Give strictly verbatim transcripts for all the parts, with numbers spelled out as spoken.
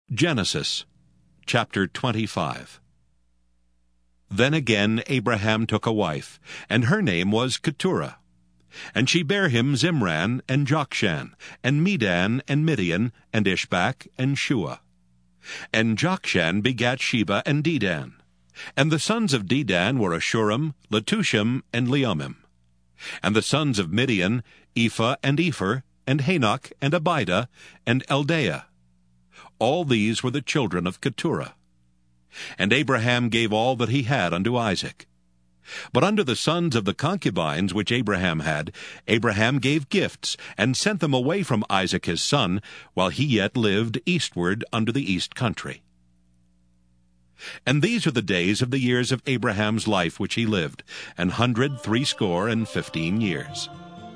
Genesis chapter twenty-five. Then again Abraham took a wife, and her name was Keturah. And she bare him Zimran, and Jokshan, and Medan, and Midian, and Ishbak, and Shua. And Jokshan begat Sheba and Dedan. And the sons of Dedan were Ashurim, Letushim, and Leumim. And the sons of Midian, Ephah, and Epher, and Hanok, and Abidah, and Eldaah. All these were the children of Keturah. And Abraham gave all that he had unto Isaac. But unto the sons of the concubines which Abraham had, Abraham gave gifts, and sent them away from Isaac his son, while he yet lived eastward unto the east country. And these are the days of the years of Abraham's life which he lived, an hundred threescore and fifteen years.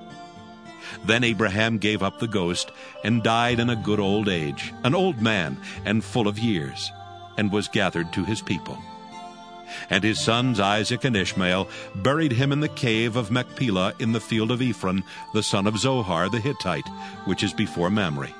Then Abraham gave up the ghost, and died in a good old age, an old man, and full of years, and was gathered to his people. And his sons Isaac and Ishmael buried him in the cave of Machpelah in the field of Ephron, the son of Zohar the Hittite, which is before Mamre.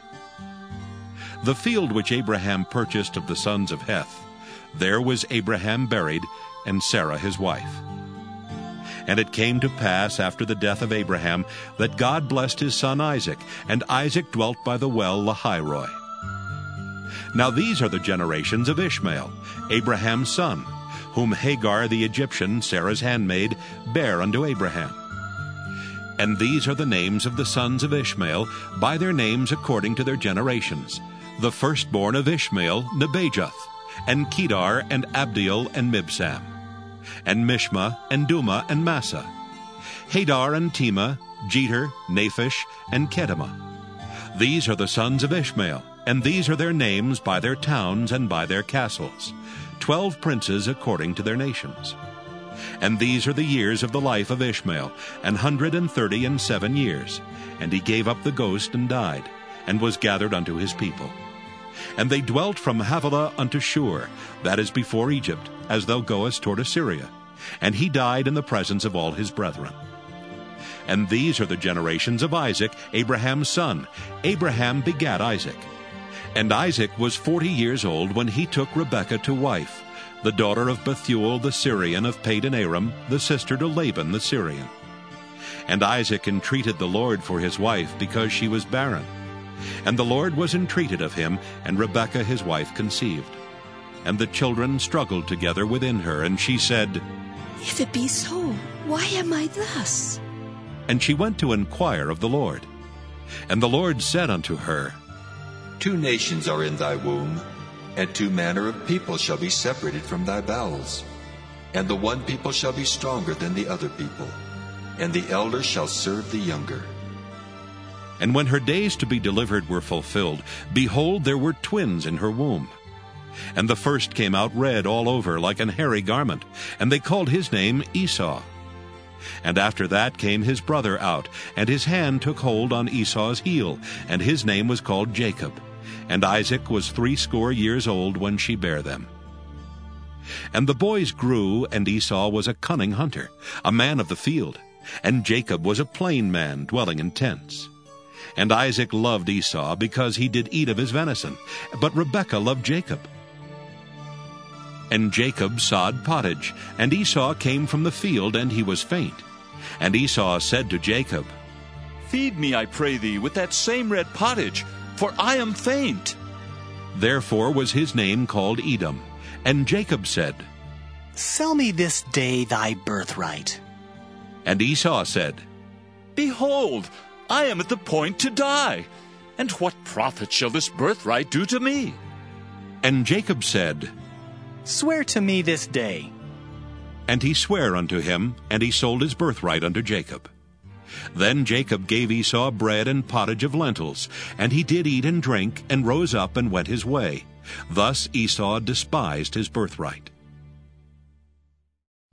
The field which Abraham purchased of the sons of Heth, there was Abraham buried, and Sarah his wife. And it came to pass after the death of Abraham that God blessed his son Isaac, and Isaac dwelt by the well Lahairoi. Now these are the generations of Ishmael, Abraham's son, whom Hagar the Egyptian, Sarah's handmaid, bare unto Abraham. And these are the names of the sons of Ishmael, by their names according to their generations. The firstborn of Ishmael, Nebajoth, and Kedar, and Abdiel, and Mibsam, and Mishma, and Duma, and Massa, Hadar, and Tema, Jeter, Naphish, and Kedemah. These are the sons of Ishmael, and these are their names by their towns and by their castles, twelve princes according to their nations. And these are the years of the life of Ishmael, an hundred and thirty and seven years. And he gave up the ghost and died, and was gathered unto his people. And they dwelt from Havilah unto Shur, that is before Egypt, as thou goest toward Assyria. And he died in the presence of all his brethren. And these are the generations of Isaac, Abraham's son. Abraham begat Isaac. And Isaac was forty years old when he took Rebekah to wife, the daughter of Bethuel the Syrian of Padan Aram, the sister to Laban the Syrian. And Isaac entreated the Lord for his wife, because she was barren. And the Lord was entreated of him, and Rebekah his wife conceived. And the children struggled together within her, and she said, If it be so, why am I thus? And she went to inquire of the Lord. And the Lord said unto her, Two nations are in thy womb, and two manner of people shall be separated from thy bowels. And the one people shall be stronger than the other people, and the elder shall serve the younger. And when her days to be delivered were fulfilled, behold, there were twins in her womb. And the first came out red all over, like an hairy garment, and they called his name Esau. And after that came his brother out, and his hand took hold on Esau's heel, and his name was called Jacob. And Isaac was threescore years old when she bare them. And the boys grew, and Esau was a cunning hunter, a man of the field, and Jacob was a plain man, dwelling in tents. And Isaac loved Esau, because he did eat of his venison, but Rebekah loved Jacob. And Jacob sod pottage, and Esau came from the field, and he was faint. And Esau said to Jacob, Feed me, I pray thee, with that same red pottage, for I am faint. Therefore was his name called Edom. And Jacob said, Sell me this day thy birthright. And Esau said, Behold, I am at the point to die, and what profit shall this birthright do to me? And Jacob said, Swear to me this day. And he sware unto him, and he sold his birthright unto Jacob. Then Jacob gave Esau bread and pottage of lentils, and he did eat and drink, and rose up and went his way. Thus Esau despised his birthright.